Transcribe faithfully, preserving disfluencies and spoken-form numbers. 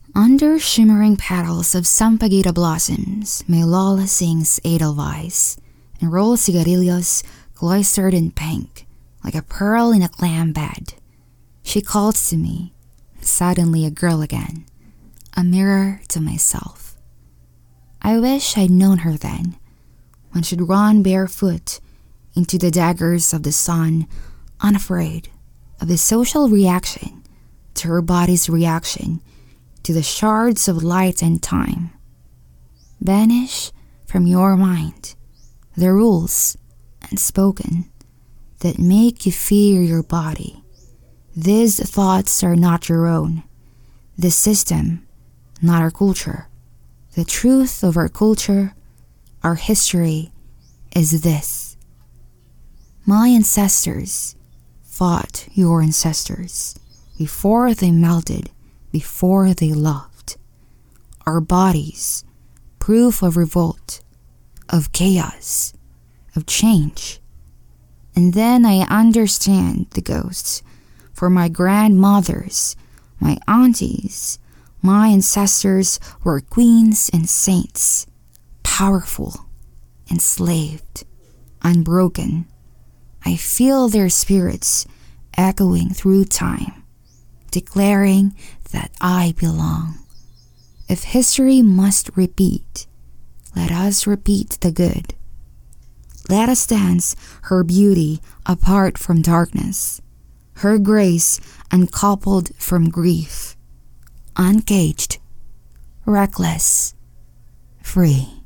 Under shimmering petals of sampaguita blossoms, my Lola sings Edelweiss, and rolls cigarillos cloistered in pink, like a pearl in a clam bed. She calls to me, suddenly a girl again, a mirror to myself. I wish I'd known her then, when she'd run barefoot into the daggers of the sun, unafraid of the social reaction to her body's reaction to the shards of light and time. Banish from your mind the rules unspoken that make you fear your body. These thoughts are not your own. This system, not our culture. The truth of our culture, our history, is this. My ancestors fought your ancestors before they melted, before they loved. Our bodies, proof of revolt, of chaos, of change. And then I understand the ghosts, for my grandmothers, my aunties, my ancestors were queens and saints, powerful, enslaved, unbroken. I feel their spirits echoing through time, declaring that I belong. If history must repeat, let us repeat the good. Let us dance her beauty apart from darkness, her grace uncoupled from grief, uncaged, reckless, free.